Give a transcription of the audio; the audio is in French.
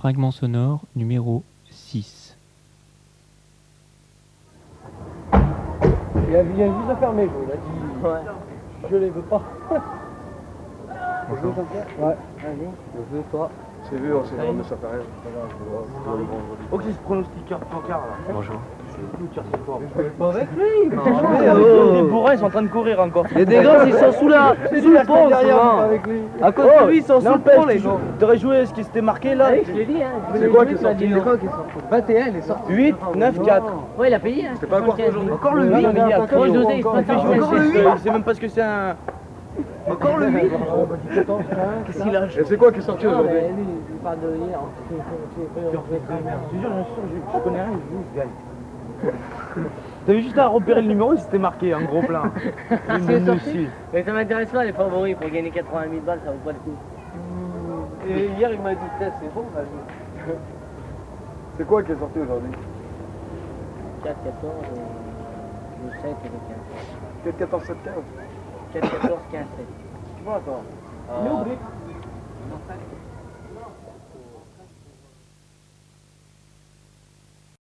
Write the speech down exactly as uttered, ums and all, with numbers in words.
fragment sonore numéro six. Il vient juste de fermer, il a dit ouais. Je les veux pas. Bonjour. Ouais, vas-y, je veux toi. C'est vu, on s'est rendu, ça fait rien. Ok, ce pronostiqueur tocard là. Bonjour. Je vais pas avec lui. Les bourrins ils sont en train de courir encore. Les dégâts ils sont sous la sous le pont avec lui. À cause de lui ils sont sous le pont les gars. T'aurais joué ce qui s'était marqué là. Je l'ai dit hein. C'est quoi qui est sorti? vingt et un il est sorti. huit, neuf, quatre. Ouais, il a payé. Hein. C'est pas encore aujourd'hui. Encore le Non, huit. non, mais il y a Encore que- le José, il se encore prend le encore huit. le Je sais même pas ce que c'est un. Encore le huit. Qu'est-ce qu'il a? Et c'est quoi qui est sorti aujourd'hui? Il parle de hier. Je te jure, je connais rien, je joue ce gars. T'avais juste à repérer le numéro, c'était marqué en gros plein. C'est sorti. Mais ça m'intéresse pas les favoris pour gagner quatre-vingt mille balles, ça vaut pas le coup. Et hier il m'a dit c'est bon. C'est quoi qui est sorti aujourd'hui? quatre, quatorze, euh, le sept et le quinze. quatre, quatorze, sept, quinze. quatre, quatorze, quinze, sept. Bon, attends. Euh,